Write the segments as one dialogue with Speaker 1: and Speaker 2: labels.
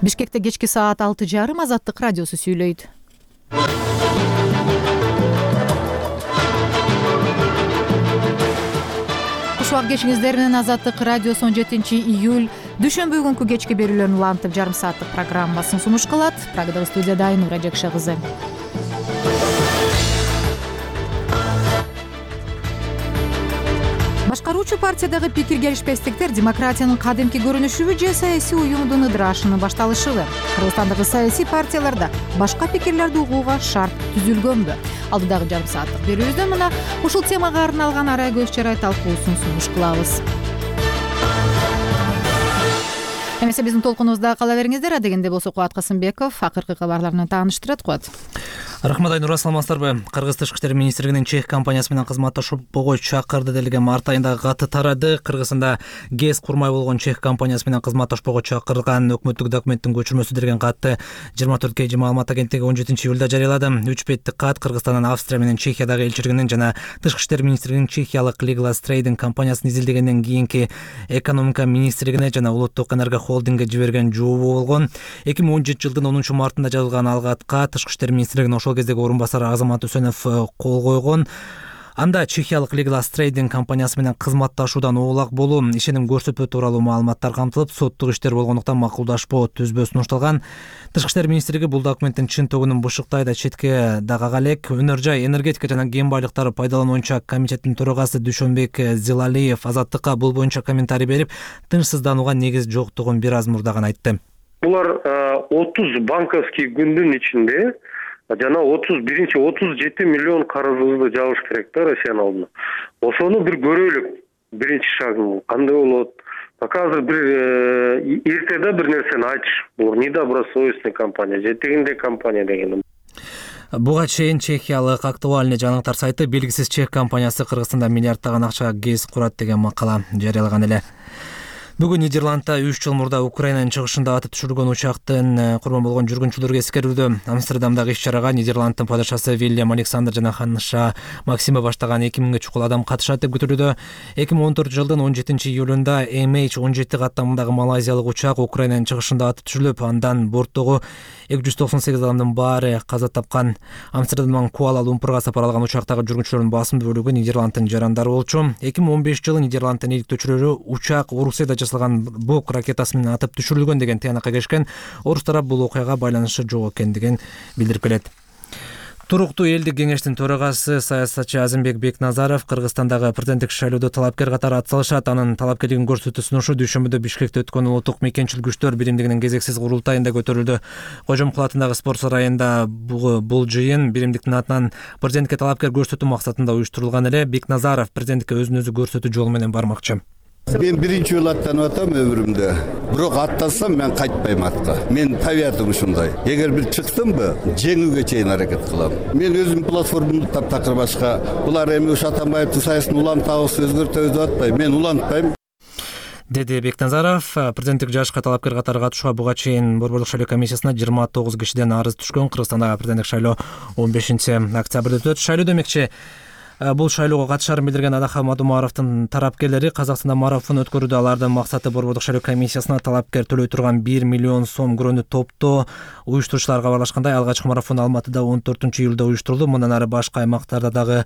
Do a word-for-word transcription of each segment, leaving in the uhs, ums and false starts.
Speaker 1: Бишкекте кечки саат алты жарым Азаттык радиосу сүйлөйт. Кушубак кечиңиздеринен Азаттык радиосу он жетинчи июль дүйшөмбү күнкү кечки берүүлөрүн улантып жарым сааттык программасын сунуш кылат. Прагадагы студияда Айнура Жакша кызы. Башкаруучу партиядагы пикир келишпестиктер демократиянын кадимки көрүнүшүбү же саясий уюмдун ыдырашынын башталышыбы? Кыргызстандагы саясий партияларда башка пикирлерди угууга шарт түзүлгөнбү? Алдыдагы жарым сааттык берүүбүздө мына ушул темага арналган арай көз чарай талкуусун сунуш кылабыз. Эмесе биздин толкунубузда кала бериңиздер. Адегенде болсо Кубат Касымбеков акыркы кабарлар менен тааныштырат. Кубат.
Speaker 2: Рахмат Айнура, саламатсыздарбы? Кыргыз Тышкы иштер министрлигинин чех компаниясы менен кызматташууга чакырды делген март айында каты тарады. Кыргызстанда ГЭС курмай болгон чех компаниясы менен кызматташууга чакырган өкмөттүк документтин көчүрмөсү делген катты жыйырма төрт кей маалымат агенттиги он жетинчи июлда жарыялады. Үч беттик кат Кыргызстандан Австрия менен Чехиядагы элчилигинин жана Тышкы иштер министрлигинин чехиялык Legal Trading компаниясын изилдегенден кийинки экономика министрлигине жана улуттук энерго холдингге жиберген жообу болгон. эки миң он жетинчи жылдын онунчу мартында жазылган ал катка Тышкы иштер министрлигинин ошол кездеги орун басары Азамат Үсөнов кол койгон. Анда чехиялык Legal Trading компаниясы менен кызматташуудан оолак болуу, ишеним көрсөтпөө тууралуу маалыматтар камтылып, соттук иштер болгондуктан макулдашпоо түзбө сунушталган. Тышкы иштер министрлиги бул документтин чын төгүнүн бушуктайда четке дагага элек. Өнөр жай, энергетика жана кен байлыктары пайдалануучу комитеттин төрагасы Дүйшөнбек Зилалиев Азаттыкка бул боюнча комментарий берип, тынчсызданууга негиз жоктугун бир аз мурда гана айтты.
Speaker 3: Булар отуз банковский күндүн ичинде жана отуз биринчи отуз жети миллион карызыбызды жабыш керек да Россиянын алдына. Ошону бир көрөлүк. Биринчи шагым кандай болот? Пока азыр бир эртеде бир нерсени айтыш. Бул недобросовестный компания, жетегинде компания деген.
Speaker 2: Буга чейин чехиялык актуальный жаңылыктар сайты белгисиз чех компаниясы Кыргызстанда миллиарддаган акчага ГЭС курат деген макала жарыялаган эле. Бүгүн Нидерландта үч жыл мурда Украинанын чыгышында атып түшүрүлгөн учактын курман болгон жүргүнчүлөргө эскерилди. Амстердамдагы иш-чарага Нидерланддын падышасы Вильям Александр жана ханыша Максима баштаган эки миңге чукул адам катышат деп күтүлүүдө. эки миң он төртүнчү жылдын он жетинчи июлунда эм эйч он жети каттамындагы малайзиялык учак Украинанын чыгышында атып түшүрүлүп, андан борттогу эки жүз токсон сегиз адамдын баары каза тапкан. Амстердамдан Куала-Лумпурга сапар алган учактагы жүргүнчүлөрдүн басымдуу бөлүгү Нидерланддын жарандары болчу. эки миң он бешинчи жылы Нидерланддын иликтөөчүлөрү учак Орусияда жасалган Бок ракетасы менен атып түшүрүлгөн деген тыянакка келишкен. Орус тарап бул окуяга байланышы жок экендигин билдирип келет. Туруктуу элдик кеңештин төрагасы саясатчы Азимбек Бекназаров Кыргызстандагы президенттик шайлоодо талапкер катары атсалышат. Анын талапкерлигин көрсөтүү сунушу дүйшөмбүдө Бишкекте өткөн улуттук мекенчил күчтөр биримдигинин кезексиз курултайында көтөрүлдү. Кожомкул атындагы спорт сарайында бул жыйын биримдиктин атынан президентке талапкер көрсөтүү максатында уюштурулган эле. Бекназаров президентке өзүн өзү көрсөтүү жолу менен бармакчы.
Speaker 4: Мен биринчи жолу аттанып атам өмүрүмдө. Бирок аттансам мен кайтпайм атка. Мен табиятым ушундай. Эгер бир чыктымбы, жеңүүгө чейин аракет кылам. Мен өзүм платформамды таптакыр башка. Булар эми уш Атамбаевдин саясатын улантабыз, өзгөртөбүз деп атпайм. Мен улантпайм.
Speaker 2: Деди Бекназаров. Президенттик жашка талапкер катары катышууга буга чейин Борборлук шайлоо комиссиясына жыйырма тогуз кишиден арыз түшкөн. Кыргызстандагы президенттик шайлоо он бешинчи октябрда өтөт. Шайлоо демекчи бул шайлоого катышарын билдирген Адахан Мадумаровдун тарапкерлери Казакстанда марафон өткөрүүдө. Алардын максаты Борборлук шайлоо комиссиясына талапкер төлөй турган бир миллион сом көрөнү топтоо. Уюштурушчулар кабарлашкандай, алгачкы марафон Алматыда он төртүнчү июлда уюштурулду. Мындан ары башка аймактарда дагы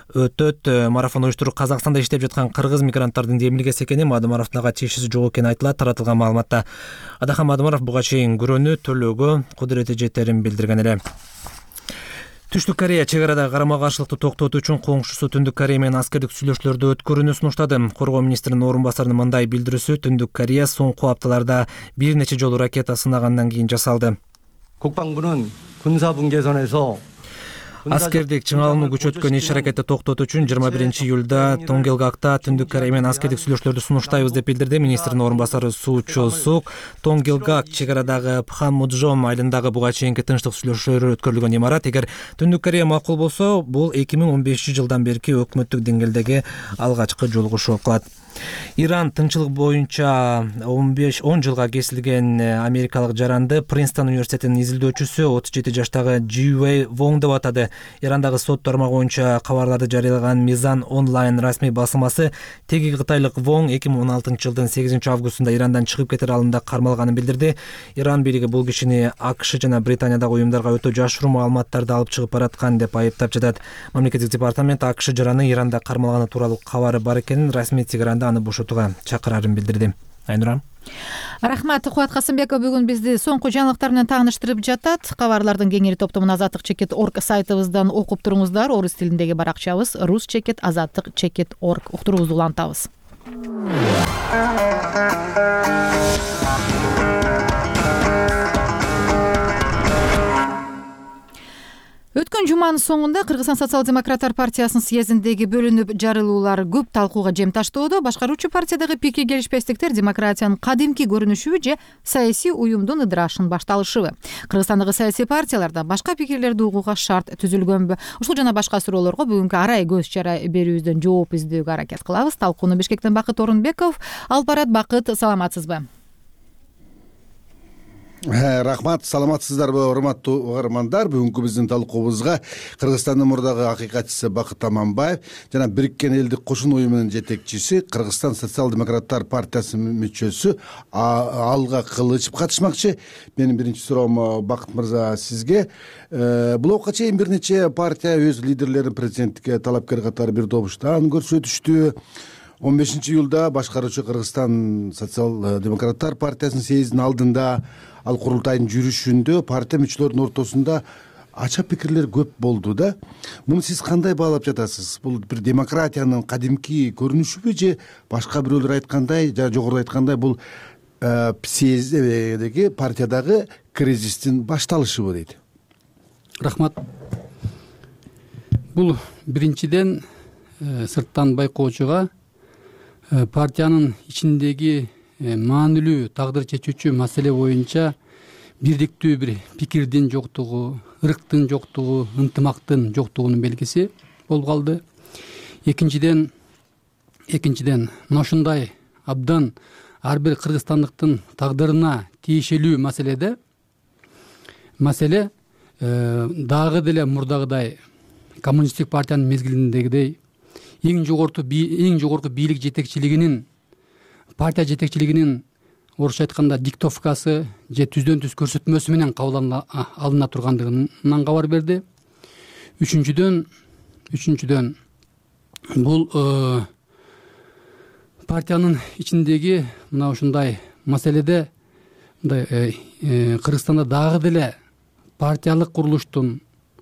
Speaker 2: өтөт. Марафон уюштуруу Казакстанда иштеп жаткан кыргыз мигранттардын демилгеси экени, Мадумаровдун ага тиешеси жок экени айтылат. Таратылган маалыматта Адахан Мадумаров буга чейин көрөнү төлөөгө кудурети жетерин билдирген эле. Түштүк Корея чек арадагы карама-каршылыкты токтотуу үчүн коңшусу Түндүк Корея менен аскердик сүйлөшүүлөрдү өткөрүүнү сунуштады. Коргоо министринин орун басарынын мындай билдирүүсү Түндүк Корея соңку апталарда бир нече жолу ракета сынагандан кийин жасалды.
Speaker 5: 국방부는 군사분 개선에서
Speaker 2: Аскердик чыңалууну күчөткөн иш-аракетти токтотуу үчүн жыйырма биринчи июлда Тонгелгакта Түндүк Корея менен аскердик сүйлөшүүлөрдү сунуштайбыз деп билдирди министрдин орун басары Су Чо Сук. Тонгелгак чек арадагы Пханмуджом айылындагы буга чейинки тынчтык сүйлөшүүлөр өткөрүлгөн имарат. Эгер Түндүк Корея макул болсо, бул эки миң он бешинчи жылдан берки өкмөттүк деңгээлдеги алгачкы жолугушуу болот. Иран тынччылык боюнча он беш он жылга кесилген америкалык жаранды Принстон университетинин изилдөөчүсү отуз жети жаштагы Дживей Вонг деп атады. Ирандагы сот тармагы боюнча кабарларды жарыялаган Мизан онлайн расмий басылмасы теги кытайлык Вонг эки миң он алтынчы жылдын сегизинчи августунда Ирандан чыгып кетер алдында кармалганын билдирди. Иран бийлиги бул кишини АКШ жана Британиядагы уюмдарга өтө жашыруун маалыматтарды алып чыгып бараткан деп айыптап жатат. Мамлекеттик департамент АКШ жараны Иранда кармалганы тууралуу кабары бар экенин, расмий Тегеранда аны бошотууга чакырарын билдирди. Айнура.
Speaker 1: Рахмат, Кубат Касымбеков бүгүн бизди соңку жаңылыктар менен тааныштырып жатат. Кабарлардын кеңири топтомун азаттык чекит орг сайтыбыздан окуп туруңуздар. Орус тилиндеги баракчабыз рус чекит азаттык чекит орг. Уктуруубузду улантабыз. Өткөн жуманын соңунда Кыргызстан социал-демократтар партиясынын съездиндеги бөлүнүп жарылуулар көп талкууга жем таштоодо. Башкаруучу партиядагы пикир келишпестиктер демократиянын кадимки көрүнүшүбү же саясий уюмдун ыдырашын башталышыбы? Кыргызстандагы саясий партияларда башка пикирлерди угууга шарт түзүлгөнбү? Ушул жана башка суроолорго бүгүнкү арай көз чара берүүбүздөн жооп издөөгө аракет кылабыз. Талкууну Бишкектен Бакыт Орунбеков алып барат. Бакыт, саламатсызбы?
Speaker 6: Рахмат, саламатсыздарбы, урматтуу угармандар. Бүгүнкү биздин талкуубузга Кыргызстандын мурдагы акыйкатчысы Бакыт Аманбаев жана Бириккен Элдик Кошун уюмунун жетекчиси, Кыргызстан социал-демократтар партиясынын мүчөсү Алга Кылычев катышмакчы. Менин биринчи суроом, Бакыт мырза, сизге. Бул окка чейин бир нече партия өз лидерлерин президенттикке талапкер катары бир добуштан көрсөтүштү. он бешинчи июлда башкаруучу Кыргызстан социал-демократтар партиясынын съездинин алдында ал курултайдын жүрүшүндө партия мүчөлөрүнүн ортосунда ача пикирлер көп болду да. Муну сиз кандай баалап жатасыз? Бул бир демократиянын кадимки көрүнүшүбү же башка бирөөлөр айткандай, жана жогоруда айткандай бул съезддеги партиядагы кризистин башталышыбы дейт?
Speaker 7: Рахмат. Бул биринчиден сырттан байкоочуга партиянын ичиндеги маанилүү тагдыр чечүүчү маселе боюнча бирдиктүү бир пикирдин жоктугу, ырктын жоктугу, ынтымактын жоктугунун белгиси болуп калды. Экинчиден, экинчиден мына ушундай абдан ар бир кыргызстандыктын тагдырына тиешелүү маселеде маселе дагы деле мурдагыдай коммунисттик партиянын мезгилиндегидей эң жогорку эң жогорку бийлик жетекчилигинин партия жетекчилигинин орусча айтканда диктовкасы же түздөн түз көрсөтмөсү менен кабыл алына тургандыгынан кабар берди. Үчүнчүдөн үчүнчүдөн бул партиянын ичиндеги мына ушундай маселеде мындай Кыргызстанда дагы деле партиялык курулуштун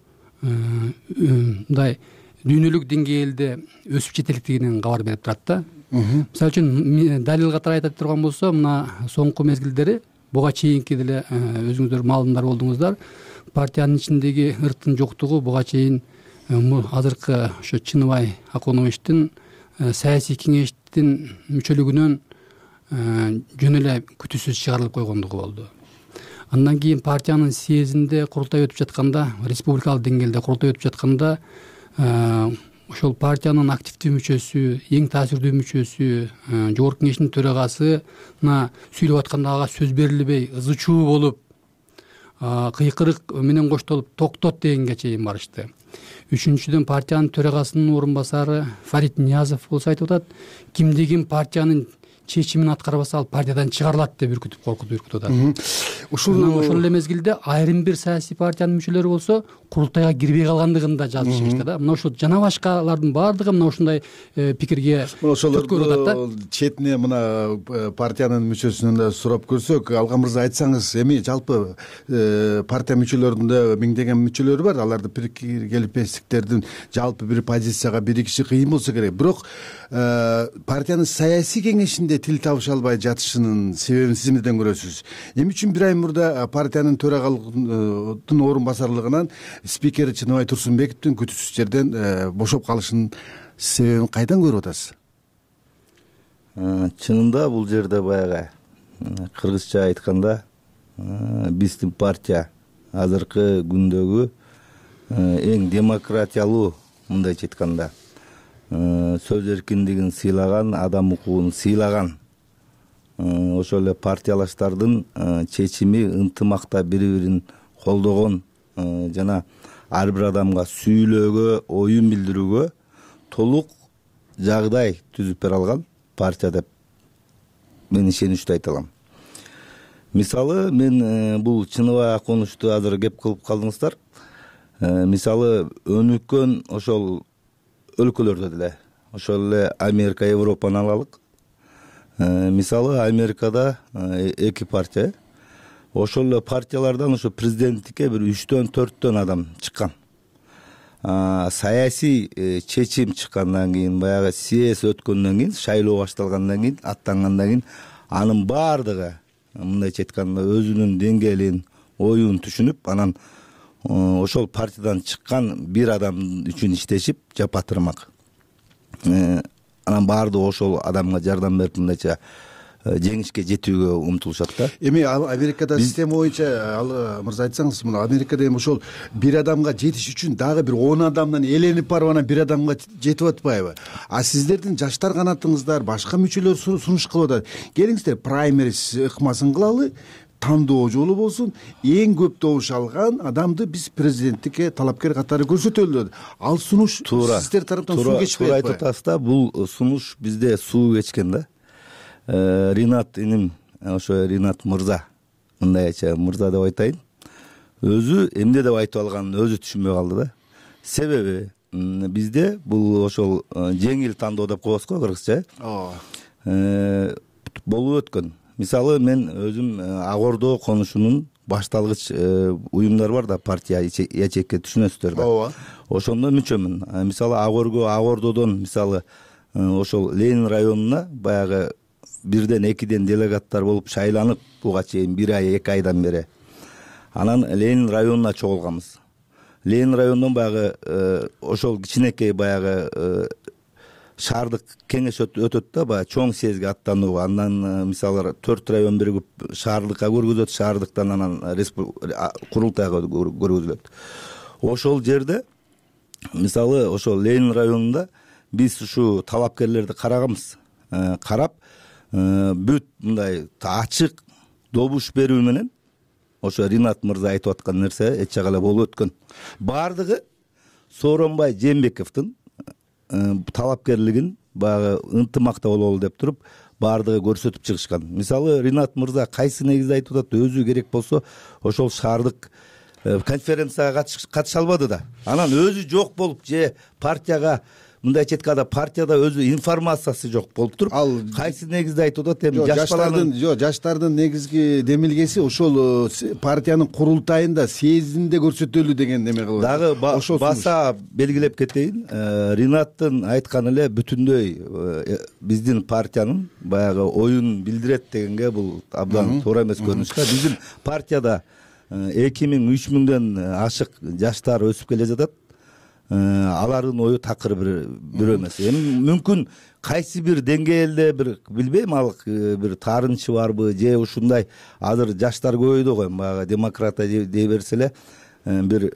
Speaker 7: мындай дүйнөлүк деңгээлде өсүп жетеликтигинен кабар берип турат да. Мисалы үчүн далил катары айта турган болсо, мына соңку мезгилдери буга чейинки деле өзүңүздөр маалымдар болдуңуздар, партиянын ичиндеги ырктын жоктугу буга чейин азыркы ошо Чыныбай Акуновичтин саясий кеңештин мүчөлүгүнөн жөн эле күтүүсүз чыгарылып койгондугу болду. Андан кийин партиянын съездинде курултай өтүп жатканда, республикалык деңгээлде курултай өтүп жатканда ошол партиянын активдүү мүчөсү, эң таасирдүү мүчөсү, жогорку кеңештин төрагасына сүйлөп атканда ага сөз берилбей, ызы чуу болуп, кыйкырык менен коштолуп токтот дегенге чейин барышты. Үчүнчүдөн партиянын төрагасынын орун басары Фарид Ниязов болсо айтып атат, кимдигин партиянын чечимин аткарбаса ал партиядан чыгарылат деп үркүтүп коркутуп үркүтүп атат. Ушул ошол эле мезгилде айрым бир саясий партиянын мүчөлөрү болсо курултайга кирбей калгандыгын да жазышты да. Мына ушул жана башкалардын баардыгы мына ушундай пикирге түрткөрүп атат да.
Speaker 6: Четине мына партиянын мүчөсүнөн да сурап көрсөк, Алга мырза айтсаңыз, эми жалпы партия мүчөлөрүндө миңдеген мүчөлөр бар, аларды пикир келишпестиктердин жалпы бир позицияга биригиши кыйын болсо керек. Бирок партиянын саясий кеңешинде тил табыша албай жатышынын себебин сиз эмнеден көрөсүз? Эмне үчүн бир ай мурда партиянын төрагалыгынын орун басарлыгынан спикери Чыныбай Турсунбековдун күтүүсүз жерден бошоп калышынын себебин кайдан көрүп атасыз?
Speaker 8: Чынында бул жерде баягы кыргызча айтканда биздин партия азыркы күндөгү эң демократиялуу, мындайча айтканда сөз эркиндигин сыйлаган, адам укугун сыйлаган ошол эле партиялаштардын чечими ынтымакта бири бирин колдогон жана ар бир адамга сүйлөөгө, оюн билдирүүгө толук жагдай түзүп бере алган партия деп мен ишеничтүү айта алам. Мисалы, мен бул чыныбай конушту азыр кеп кылып калдыңыздар. Мисалы, өнүккөн ошол өлкөлөрдө деле, ошол эле Америка, Европаны алалык. Мисалы, Америкада эки партия, ошол эле партиялардан ошо президенттикке бир үчтөн төрттөн адам чыккан. Саясий чечим чыккандан кийин, баягы съезд өткөндөн кийин, шайлоо башталгандан кийин, аттангандан кийин анын баардыгы мындайча айтканда өзүнүн деңгээлин, оюн түшүнүп, анан ошол партиядан чыккан бир адам үчүн иштешип, жапатырмак. Анан баардыгы ошол адамга жардам берип мындайча жеңишке жетүүгө умтулушат да.
Speaker 6: Эми ал Америкада система боюнча, ал мырза айтсаңыз, мына Америкада эми ошол бир адамга жетиш үчүн дагы бир он адамдан эленип барып анан бир адамга жетип атпайбы? А сиздердин жаштар канатыңыздар, башка мүчөлөр сунуш кылып атат. Келиңиздер, праймериз ыкмасын кылалы, тандоо жолу болсун, эң көп добуш алган адамды биз президенттикке талапкер катары көрсөтөлү. Ал сунуш сиздер тараптан суу кечпейт.
Speaker 8: Туура айтып атасыз да, бул сунуш бизде суу кечкен да. Ринат иним, ошо Ринат мырза, мындай айтча мырза деп айтайын, өзү эмне деп айтып алганын өзү түшүнбөй калды да. Себеби бизде бул ошол жеңил тандоо деп коебуз го кыргызча. Ооба. Болуп өткөн. Мисалы, мен өзүм Ак Ордо конушунун башталгыч уюмдар бар да, партия ячейке, түшүнөсүздөр да. Ооба. Ошондо мүчөмүн. Мисалы, Ак Ордодон, мисалы, ошол Ленин районуна баягы бирден экиден делегаттар болуп шайланып, буга чейин бир ай, эки айдан бери. Анан Ленин районуна чогулганбыз. Ленин районунан баягы ошол кичинекей баягы шаардык кеңеш өтөт да, баягы чоң съездге аттанууга. Андан мисалы төрт район биригип шаардыкка көргөзөт, шаардыктан анан курултайга көргөзүлөт. Ошол жерде мисалы ошол Ленин районунда биз ушу талапкерлерди караганбыз. Карап бүт мындай ачык добуш берүү менен ошо Ринат мырза айтып аткан нерсе эч жагы эле болуп өткөн. Баардыгы Сооронбай Жээнбековдун талапкерлигин баягы ынтымакта бололу деп туруп баардыгы көрсөтүп чыгышкан. Мисалы, Ринат мырза кайсы негизде айтып атат, өзү керек болсо ошол шаардык конференцияга катыша албады да. Анан өзү жок болуп же партияга мындайча айтканда партияда өзү информациясы жок болуп туруп, ал кайсы негизде айтып атат? Эми
Speaker 6: жаштардын, жок, жаштардын негизги демилгеси ошол партиянын курултайында, съездинде көрсөтөлү деген неме кылып.
Speaker 8: Дагы баса белгилеп кетейин, Ринаттын айтканы эле бүтүндөй биздин партиянын баягы оюн билдирет дегенге бул абдан туура эмес көрүнүшкө. Биздин партияда эки миң үч миңден ашык жаштар өсүп келе жатат. Алардын ою такыр бир эмес. Эми мүмкүн кайсы бир деңгээлде бир билбейм, ал бир таарынчы барбы же ушундай азыр жаштар көбөйдү го, баягы демократия дей берсе эле бир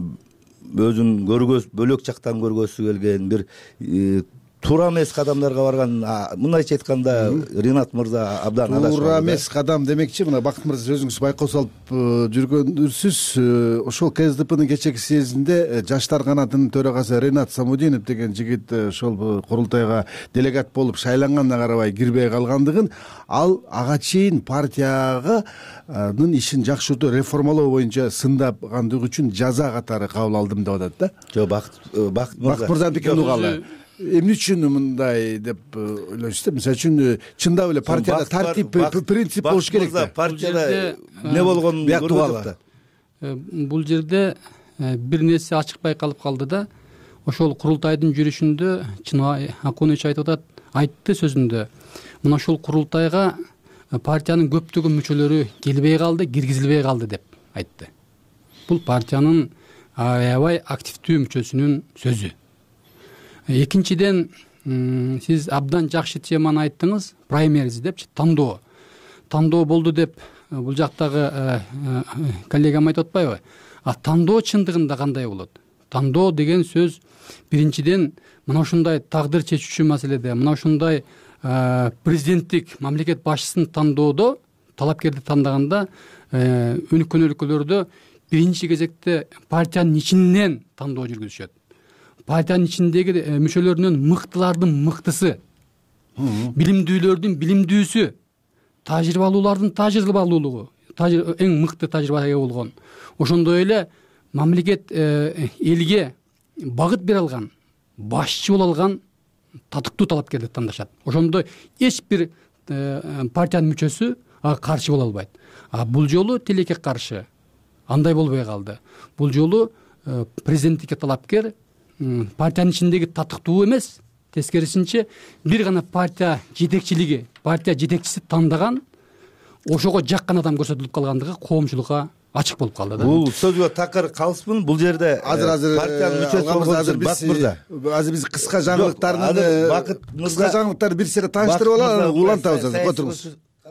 Speaker 8: өзүн көргөз, бөлөк жактан көргөсү келген, бир туура эмес кадамдарга барган. Мындайча айтканда Ринат мырза абдан адашкан.
Speaker 6: Туура эмес кадам демекчи, мына Бакыт мырза өзүңүз байкоо салып жүргөнсүз. Ошол КСДПнын кечеги съездинде жаштар канатынын төрагасы Ринат Самудинов деген жигит ошол курултайга делегат болуп шайланганына карабай кирбей калгандыгын, ал ага чейин партиянын ишин жакшыртуу, реформалоо боюнча сындагандыгы үчүн жаза катары кабыл алдым деп атат да.
Speaker 8: Жок, Бакыт
Speaker 6: Бакыт мырзанын пикирин угалы. Эмне үчүн мындай деп ойлойсуздар? Мисалы үчүн чындап эле партияда тартип, принцип болуш керек да.
Speaker 8: Партияда эмне болгонун көрүп да.
Speaker 7: Бул жерде бир нерсе ачык байкалып калды да. Ошол курултайдын жүрүшүндө Чыныбай Акунович айтып атат, айтты сөзүндө. Мына ошол курултайга партиянын көптөгөн мүчөлөрү келбей калды, киргизилбей калды деп айтты. Бул партиянын аябай активдүү мүчөсүнүн сөзү. Экинчиден, сиз абдан жакшы теманы айттыңыз, праймериз депчи, тандоо. Тандоо болду деп бул жактагы коллегам айтып атпайбы? А тандоо чындыгында кандай болот? тандоо деген сөз биринчиден мына ушундай тагдыр чечүүчү маселеде, мына ушундай президенттик мамлекет башчысын тандоодо, талапкерди тандаганда өнүккөн өлкөлөрдө биринчи кезекте партиянын ичинен тандоо жүргүзүшөт. Партиянын ичиндеги мүчөлөрүнөн мыктылардын мыктысы, билимдүүлөрдүн билимдүүсү, тажрыйбалуулардын тажрыйбалуулугу, эң мыкты тажрыйбага ээ болгон. Ошондой эле мамлекет элге багыт бере алган, башчы боло алган татыктуу талапкерди тандашат. Ошондой эч бир партиянын мүчөсү каршы боло албайт. А бул жолу тилекке каршы андай болбой калды. Бул жолу президенттикке талапкер партиянын ичиндеги татыктуу эмес, тескерисинче бир гана партия жетекчилиги, партия жетекчиси тандаган, ошого жаккан адам көрсөтүлүп калгандыгы коомчулукка ачык болуп калды да.
Speaker 8: Бул сөзгө такыр калыспын. Бул жерде
Speaker 6: азыр азыр
Speaker 8: партиянын мүчөсү
Speaker 6: азыр биз азыр биз кыска жаңылыктарды
Speaker 8: Бакыт
Speaker 6: кыска жаңылыктарды бир сере тааныштырып алалы, улантабыз азыр. Отуруңуз.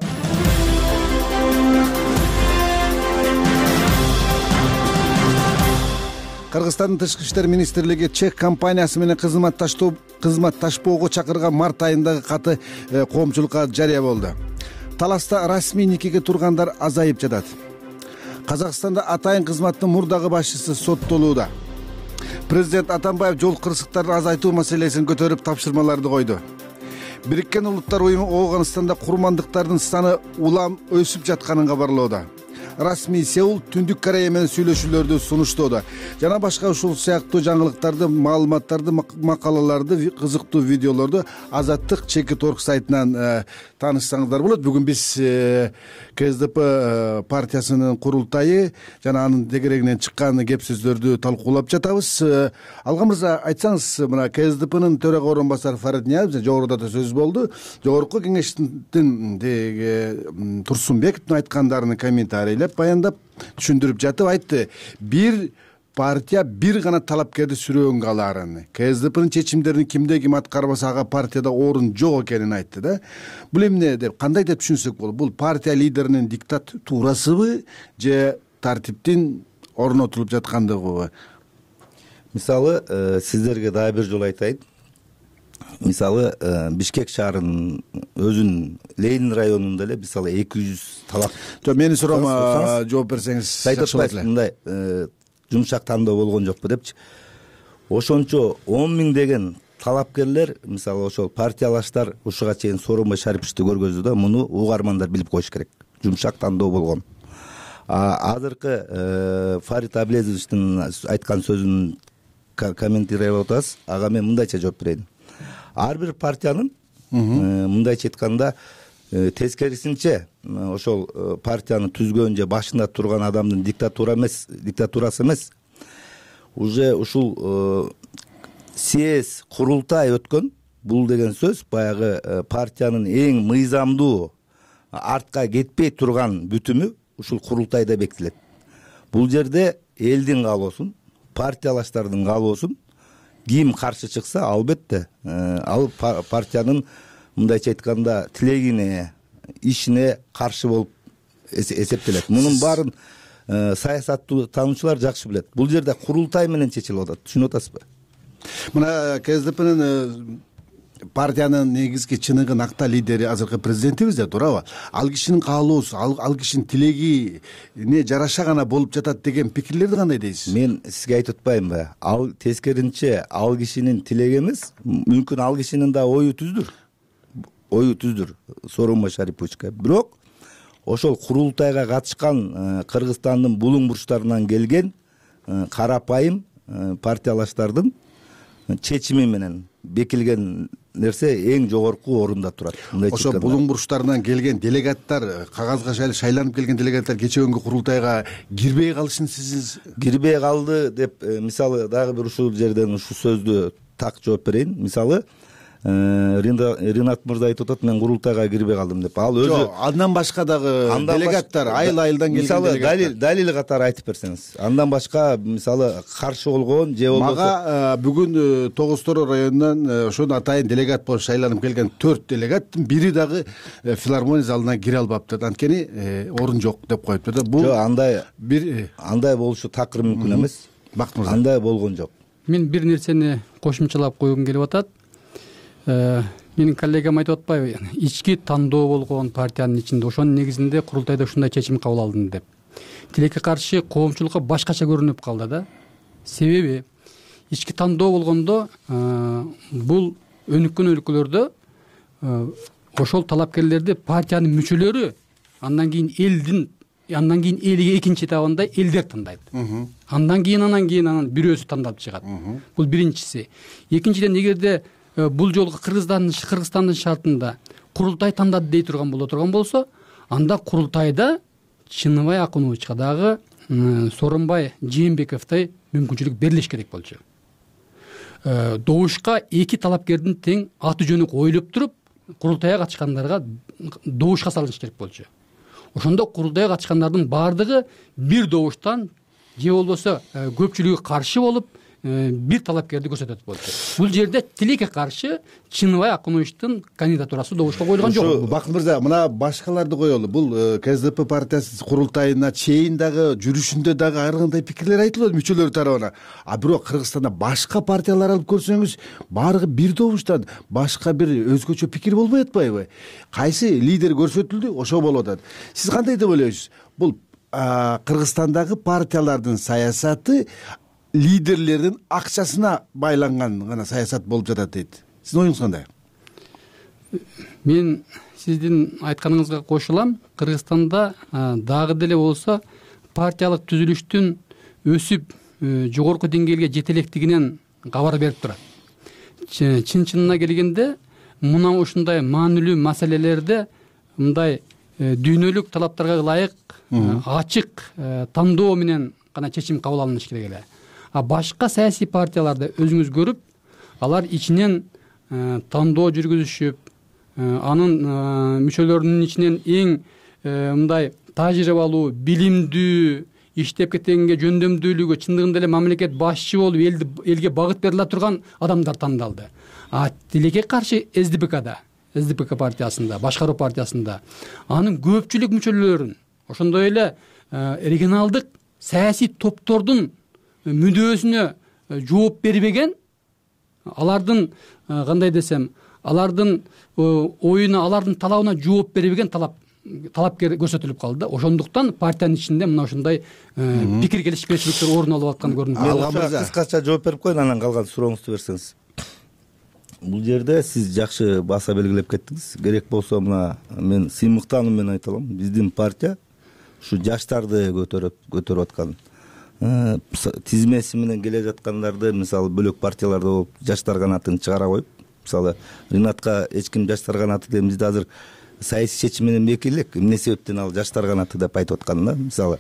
Speaker 6: Кыргызстандын тышкы иштер министрлиги чек компаниясы менен кызматташтоо кызматташпоого чакырган март айындагы каты коомчулукка жарыя болду. Таласта расмий никеге тургандар азайып жатат. Казакстанда атайын кызматтын мурдагы башчысы соттолууда. Президент Атамбаев жол кырсыктарын азайтуу маселесин көтөрүп тапшырмаларды койду. Бириккен Улуттар уюму Ооганстанда курмандыктардын саны улам өсүп жатканын кабарлоодо. Расмий Сеул Түндүк Корея менен сүйлөшүүлөрдү сунуштоодо. Жана башка ушул сыяктуу жаңылыктарды, маалыматтарды, макалаларды, кызыктуу видеолорду Азаттык чекит орг сайтынан таанышсаңыздар болот. Бүгүн биз КСДП партиясынын курултайы жана анын тегерегинен чыккан кеп сөздөрдү талкуулап жатабыз. Алган мырза, айтсаңыз, мына КСДПнын төрага орун басары Фарид Ниязов жогоруда да сөз болду. Жогорку кеңештин деги Турсунбековдун айткандарын комментарийлеп баяндап түшүндүрүп жатып айтты. Бир партия бир гана талапкерди сүрөөнгө аларын, КСДПнын чечимдерин кимде ким аткарбаса ага партияда орун жок экенин айтты да. Бул эмне деп, кандай деп түшүнсөк болот? Бул партия лидеринин диктатурасыбы же тартиптин орнотулуп жаткандыгыбы?
Speaker 8: Мисалы, сиздерге дагы бир жолу айтайын. Мисалы, Бишкек шаарынын өзүнүн Ленин районунда эле мисалы эки жүз талап.
Speaker 6: Жок, менин суроома жооп берсеңиз жакшы болот эле.
Speaker 8: Мындай жумшак тандоо болгон жокпу депчи. Ошончо он миң деген талапкерлер, мисалы ошол партиялаштар ушуга чейин Сооронбай Шариповичти көргөздү да, муну угармандар билип коюш керек. Жумшак тандоо болгон. Азыркы Фарид Аблезовичтин айткан сөзүн комментировать атасыз. Ага мен мындайча жооп берейин. Ар бир партиянын мындайча айтканда тескерисинче ошол партияны түзгөн же башында турган адамдын диктатура эмес, диктатурасы эмес, уже ушул съезд курултай өткөн. Бул деген сөз баягы партиянын эң мыйзамдуу артка кетпей турган бүтүмү ушул курултайда бекитилет. Бул жерде элдин каалоосун, партиялаштардын каалоосун ким каршы чыкса, албетте ал партиянын мындайча айтканда тилегине, ишине каршы болуп эсептелет. Мунун баарын саясаттуу таануучулар жакшы билет. Бул жерде курултай менен чечилип атат. Түшүнүп атасызбы?
Speaker 6: Мына КСДПнын партиянын негизги чыныгы накта лидери азыркы президентибиз да туурабы? Ал кишинин каалоосу, ал кишинин тилегине жараша гана болуп жатат деген пикирлерди кандай дейсиз? Мен
Speaker 8: сизге айтып атпаймынбы? Ал тескеринче ал кишинин тилеги эмес, мүмкүн ал кишинин да ою түздүр. Ою түздүр Сооронбай Шариповичке. Бирок ошол курултайга катышкан Кыргызстандын булуң бурчтарынан келген карапайым партиялаштардын чечими менен бекилген нерсе эң жогорку орунда турат.
Speaker 6: Ошо булуң бурчтарынан келген делегаттар, кагазга шайланып келген делегаттар кече күнгү курултайга кирбей калышын сиз
Speaker 8: кирбей калды деп, мисалы дагы бир ушул жерден ушул сөздү так жооп берейин. Мисалы Ринат мырза айтып атат, мен курултайга кирбей калдым деп. Ал өзү
Speaker 6: жок, андан башка дагы делегаттар, айыл-айылдан келген делегаттар.
Speaker 8: Мисалы далил далил катары айтып берсеңиз. Андан башка мисалы каршы болгон же болбосо.
Speaker 6: Мага бүгүн Тогуз Тороо районунан ошону атайын делегат болуп шайланып келген төрт делегаттын бири дагы филармония залына кире албаптыр. Анткени орун жок деп коюптур да.
Speaker 8: Бул андай бир андай болушу такыр мүмкүн эмес.
Speaker 6: Бакыт мырза
Speaker 8: андай болгон жок.
Speaker 7: мен бир нерсени кошумчалап койгум келип атат. Менин коллегам айтып атпайбы, ички тандоо болгон партиянын ичинде ошонун негизинде курултайда ушундай чечим кабыл алдым деп. Тилекке каршы коомчулукка башкача көрүнүп калды да. Себеби ички тандоо болгондо бул өнүккөн өлкөлөрдө ошол талапкерлерди партиянын мүчөлөрү, андан кийин элдин, андан кийин элге экинчи этабында элдер тандайт. Андан кийин анан кийин анан бирөөсү тандап чыгат. Бул биринчиси. Экинчиден, эгерде бул жолку Кыргызстандын Кыргызстандын шартында курултай тандады дей турган боло турган болсо, анда курултайда Чыныбай Акуновичка дагы Сооронбай Жээнбековдой мүмкүнчүлүк берилиш керек болчу. Добушка эки талапкердин тең аты жөнү коюлуп туруп, курултайга катышкандарга добушка салыныш керек болчу. Ошондо курултайга катышкандардын баардыгы бир добуштан же болбосо көпчүлүгү каршы болуп, бир талапкерди көрсөтөт болчу. Бул жерде тилекке каршы Чыныбай Акуновичтин кандидатурасы добушка коюлган жок.
Speaker 6: Бакыт мырза, мына башкаларды коелу. Бул КСДП партиясы курултайына чейин дагы жүрүшүндө дагы ар кандай пикирлер айтылат мүчөлөр тарабынан. А бирок Кыргызстанда башка партиялар алып көрсөңүз, баардыгы бир добуштан башка бир өзгөчө пикир болбой атпайбы? Кайсы лидер көрсөтүлдү, ошо болуп атат. Сиз кандай деп ойлойсуз? Бул Кыргызстандагы партиялардын саясаты лидерлердин акчасына байланган гана саясат болуп жатат дейт. Сиздин оюңуз кандай?
Speaker 7: Мен сиздин айтканыңызга кошулам. Кыргызстанда дагы деле болсо партиялык түзүлүштүн өсүп жогорку деңгээлге жете электигинен кабар берип турат. Чын-чынына келгенде, мына ушундай маанилүү маселелерде мындай дүйнөлүк талаптарга ылайык ачык тандоо менен гана чечим кабыл алыныш керек эле. А башка саясий партияларды өзүңүз көрүп, алар ичинен тандоо жүргүзүшүп, анын мүчөлөрүнүн ичинен эң мындай тажрыйбалуу, билимдүү, иштеп кеткенге жөндөмдүүлүгү, чындыгында эле мамлекет башчы болуп, элди элге багыт бере ала турган адамдар тандалды. А тилекке каршы СДПКда, СДПК партиясында, башкаруу партиясында анын көпчүлүк мүчөлөрүн, ошондой эле регионалдык саясий топтордун мүдөөсүнө жооп бербеген, алардын кандай десем, алардын оюна, алардын талабына жооп бербеген талап талапкер көрсөтүлүп калды. Ошондуктан партиянын ичинде мына ошондой пикир келишпешиликтер орун алып аткан көрүнүп
Speaker 8: калды. Кыскача жооп берип коеюн, анан калган сурооңузду берсеңиз. Бул жерде сиз жакшы баса белгилеп кеттиңиз. Керек болсо мына мен сыймыктануу менен айта алам. Биздин партия ушу жаштарды көтөрүп көтөрүп аткан, тизмеси менен келе жаткандарды, мисалы бөлөк партияларда болуп, жаштар канатын чыгара коюп, мисалы Ринатка эч ким жаштар канаты деп бизде азыр саясий чечим менен эки элек, эмне себептен ал жаштар канаты деп айтып аткан да, мисалы.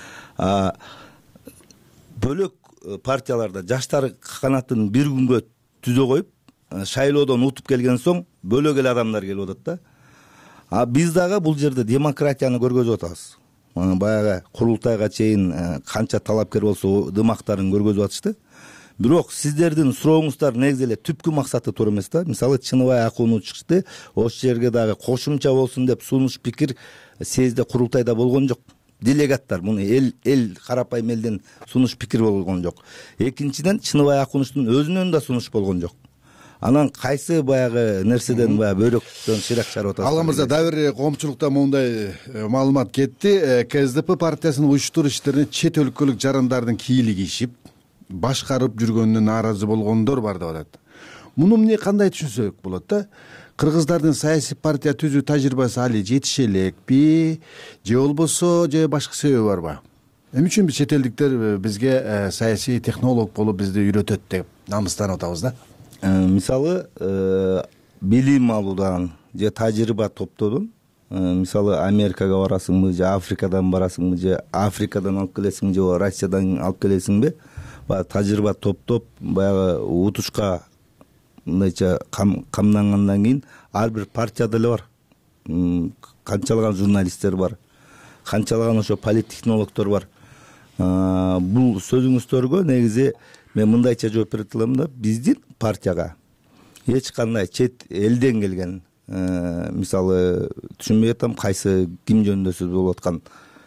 Speaker 8: Бөлөк партияларда жаштар канатын бир күнгө түзө коюп, шайлоодон утуп келген соң бөлөк эле адамдар келип атат да. А биз дагы бул жерде демократияны көргөзүп атабыз. Баягы курултайга чейин канча талапкер болсо дымактарын көргөзүп атышты. Бирок сиздердин сурооңуздар негизи эле түпкү максаты туура эмес да. Мисалы Чыныбай Акунович чыкты, ошол жерге дагы кошумча болсун деп сунуш пикир съездде курултайда болгон жок. Делегаттар, муну эл эл карапайым элден сунуш пикир болгон жок. Экинчиден, Чыныбай Акуновичтин өзүнөн да сунуш болгон жок. Анан кайсы баягы нерседен баягы бөйрөктөн ширак чыгарып атасыз?
Speaker 6: Алла мырза, дагы бир коомчулукта моундай маалымат кетти. КСДП партиясынын уюштуруу иштерине чет өлкөлүк жарандардын кийили кийишип, башкарып жүргөнүнө нааразы болгондор бар деп атат. Муну эмне кандай түшүнсөк болот да? Кыргыздардын саясий партия түзүү тажрыйбасы али жетише элекпи, же болбосо же башка себеби барбы? Эмне үчүн биз чет элдиктер бизге саясий технолог болуп бизди үйрөтөт деп намыстанып атабыз да?
Speaker 8: Мисалы билим алуудан же тажрыйба топтоодон, мисалы Америкага барасыңбы, же Африкадан барасыңбы, же Африкадан алып келесиңби, же Россиядан алып келесиңби, баягы тажрыйба топтоп, баягы утушка мындайча камдангандан кийин ар бир партияда эле бар. Канчалаган журналисттер бар, канчалаган ошо политтехнологдор бар. Бул сөзүңүздөргө негизи мен мындайча жооп бере алам да, биздин партияга эч кандай чет элден келген, мисалы түшүнбөй атам кайсы ким жөнүндө сөз болуп аткан,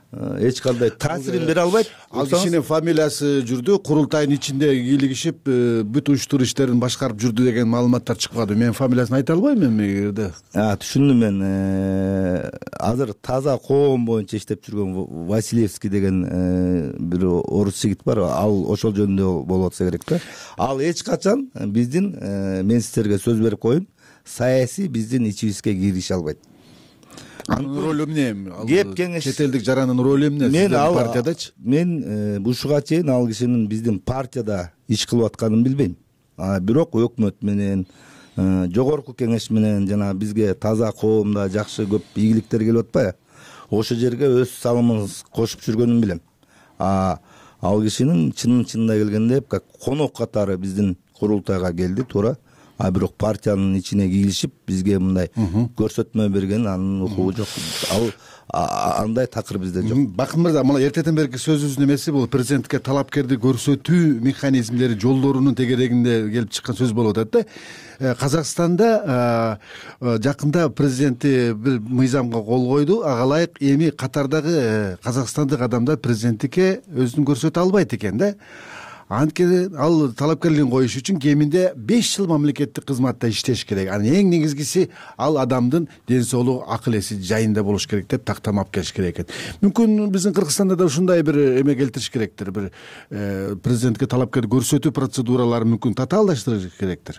Speaker 8: эч кандай таасирин бере албайт.
Speaker 6: Ал кишинин фамилиясы жүрдү, курултайдын ичинде кийлигишип бүт уюштуруу иштерин башкарып жүрдү деген маалыматтар чыкпады. Мен фамилиясын айта албайм эми эгерде.
Speaker 8: Түшүндүм мен. Азыр таза коом боюнча иштеп жүргөн Василевский деген бир орус жигит бар. Ал ошол жөнүндө болуп атса керек да. Ал эч качан биздин, мен сиздерге сөз берип коеюн, саясий биздин ичибизге кирише албайт.
Speaker 6: Анын ролу эмне?
Speaker 8: Кеп кеңеш
Speaker 6: чет элдик жаранын ролу эмне сиздердин партиядачы?
Speaker 8: Мен ушуга чейин ал кишинин биздин партияда иш кылып атканын билбейм. Бирок өкмөт менен, жогорку кеңеш менен жана бизге таза коомдо жакшы көп ийгиликтер келип атпайбы? Ошо жерге өз салымыбыз кошуп жүргөнүн билем. Ал кишинин чынын чынында келгенде как конок катары биздин курултайга келди, туура. А бирок партиянын ичине кийлишип бизге мындай көрсөтмө берген анын укугу жок. Ал андай такыр бизде жок.
Speaker 6: Бакыт мырза, мына эртеден берки сөзүбүздүн эмеси бул президентке талапкерди көрсөтүү механизмдери, жолдорунун тегерегинде келип чыккан сөз болуп атат да. Казакстанда жакында президенти бир мыйзамга кол койду. Ага ылайык эми катардагы казакстандык адамдар президенттикке өзүн көрсөтө албайт экен да. Анткени ал талапкерлигин коюш үчүн кеминде беш жыл мамлекеттик кызматта иштеш керек. Анын эң негизгиси ал адамдын ден соолугу, акыл эси жайында болуш керек деп тактамап келиш керек экен. Мүмкүн биздин Кыргызстанда да ушундай бир эме келтириш керектир. Бир президентке талапкер көрсөтүү процедуралары мүмкүн татаалдаштырыш керектир.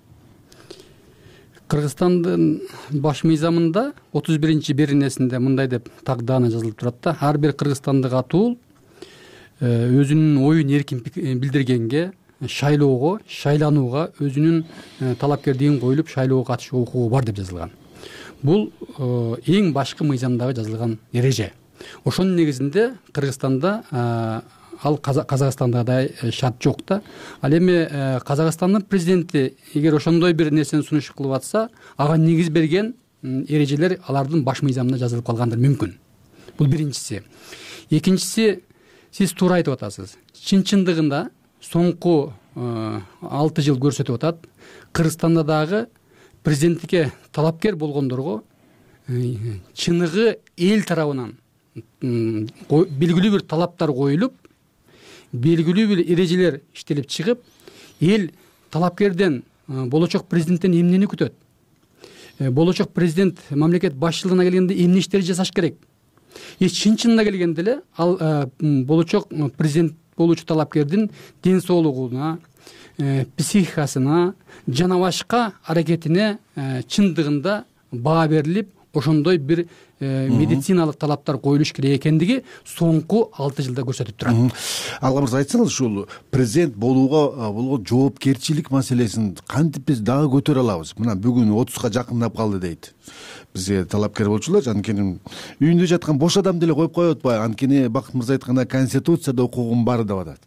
Speaker 7: Кыргызстандын баш мыйзамында отуз биринчи беренесинде мындай деп тагданы жазылып турат да. Ар бир кыргызстандык атуул өзүнүн оюн эркин билдиргенге, шайлоого, шайланууга, өзүнүн талапкердигин коюлуп шайлоого катышуу укугу бар деп жазылган. Бул эң башкы мыйзамдагы жазылган эреже. Ошонун негизинде Кыргызстанда ал Казакстандагыдай шарт жок да. Ал эми Казакстандын президенти эгер ошондой бир нерсени сунуш кылып атса, ага негиз берген эрежелер алардын баш мыйзамында жазылып калгандыр мүмкүн. Бул биринчиси. Экинчиси, сиз туура айтып атасыз. Чын чындыгында соңку алты жыл көрсөтүп атат. Кыргызстанда дагы президенттикке талапкер болгондорго чыныгы эл тарабынан белгилүү бир талаптар коюлуп, белгилүү бир эрежелер иштелип чыгып, эл талапкерден, болочок президенттен эмнени күтөт? Болочок президент мамлекет башчылыгына келгенде эмне иштерди жасаш керек? Эч чын чынында келгенде эле ал болочок президент болуучу талапкердин ден соолугуна, психикасына жана башка аракетине чындыгында баа берилип, ошондой бир медициналык талаптар коюлуш керек экендиги соңку алты жылда көрсөтүп турат.
Speaker 6: Алга мырза, айтсаңыз, ушул президент болууга болгон жоопкерчилик маселесин кантип биз дагы көтөрө алабыз? Мына бүгүн отузга жакындап калды дейт. Бизге талапкер болчулар, анткени үйүндө жаткан бош адам деле коюп коюп атпайбы? Анткени Бакыт мырза айткандай конституцияда укугум бар деп атат.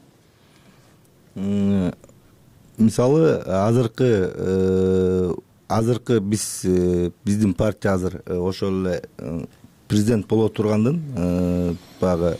Speaker 8: Мисалы, азыркы азыркы биз биздин партия азыр ошол эле президент боло тургандын баягы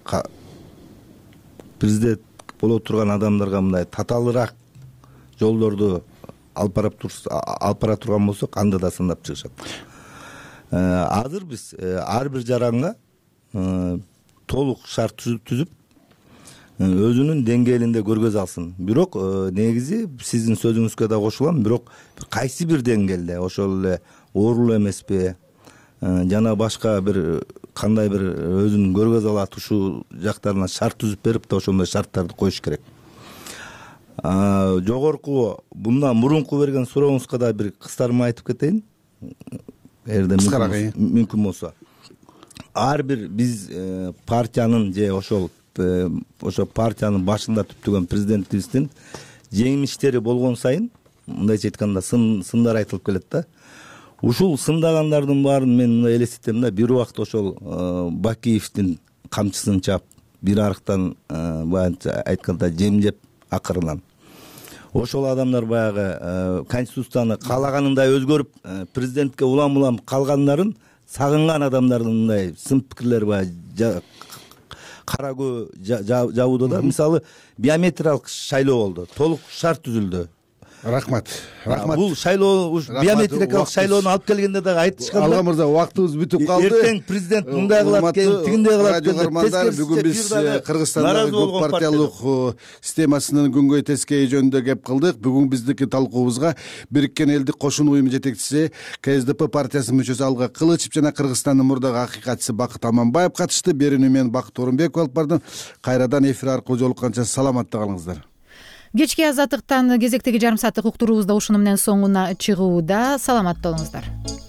Speaker 8: президент боло турган адамдарга мындай татаалыраак жолдорду алып бара турган болсок, анда да сындап чыгышат. Азыр биз ар бир жаранга толук шарт түзүп өзүнүн деңгээлинде көргөзө алсын. Бирок негизи сиздин сөзүңүзгө да кошулам, бирок кайсы бир деңгээлде, ошол эле оорулуу эмеспи, жана башка бир кандай бир өзүн көргөзө алат, ушул жактарына шарт түзүп берип да ошондой шарттарды коюш керек. Жогорку мындан мурунку берген сурооңузга да бир кыстарма айтып кетейин. Эгерде мүмкүн болсо. Ар бир биз партиянын же ошол ошо партиянын башында түптөгөн президентибиздин жеңилиштери болгон сайын, мындайча айтканда, сындар айтылып келет да. Ушул сындагандардын баарын мен мындай элестетем да, бир убакта ошол Бакиевдин камчысын чап, бир арыктан баягы айтканда жемжеп акырынан. Ошол адамдар баягы конституцияны каалаганындай өзгөрүп, президентке улам-улам калгандарын сагынган адамдардын мындай сын пикирлери баягы карагөө жабууда да. Мисалы, биометриялык шайлоо болду, толук шарт түзүлдү.
Speaker 6: рахмат рахмат
Speaker 8: бул шайлоо уж биометрикалык шайлоону алып келгенде дагы айтышкан
Speaker 6: алга мырза убактыбыз бүтүп калды.
Speaker 8: Эртең президент мындай кылат экен, тигиндей кылат экен деп
Speaker 6: тескерисинче бүгүн биз Кыргызстандагы көп партиялык системасынын күнгөй тескейи жөнүндө кеп кылдык. Бүгүн биздики талкуубузга Бириккен Элдик Кошун уюму жетекчиси Ка Эс Д П партиясынын мүчөсү Алга Кылычев жана Кыргызстандын мурдагы акыйкатчысы Бакыт Аманбаев катышты. Берүүнү мен Бакыт Орунбеков алып бардым. Кайрадан эфир аркылуу жолукканча саламатта калыңыздар.
Speaker 1: Кечки азаттыктан кезектеги жарым сааттык уктуруубуз да ушуну менен соңуна чыгууда. Саламатта болуңуздар.